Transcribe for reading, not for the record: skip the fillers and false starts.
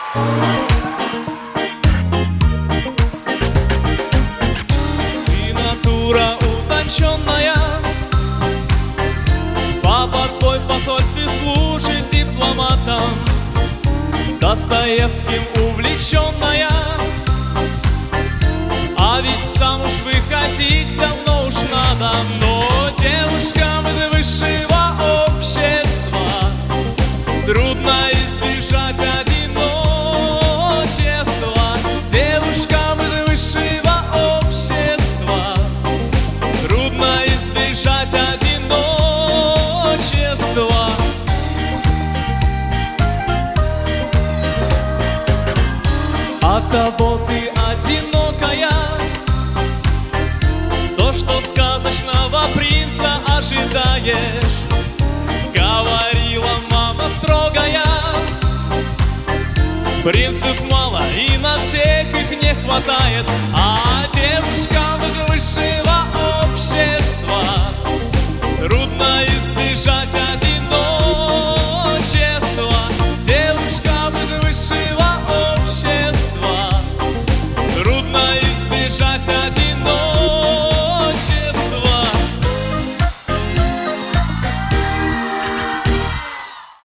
Ты натура утонченная, папа твой в посольстве служит дипломатом, Достоевским увлеченная, а ведь замуж выходить давно уж надо. Но девушкам из высшего общества трудно избежать одиночества. Девушкам из высшего общества трудно избежать одиночества. Оттого ты одинокая, то, что сказочного принца ожидаешь, говорила мама строгая. Принцев мало и на всех их не хватает, а девушкам из высшего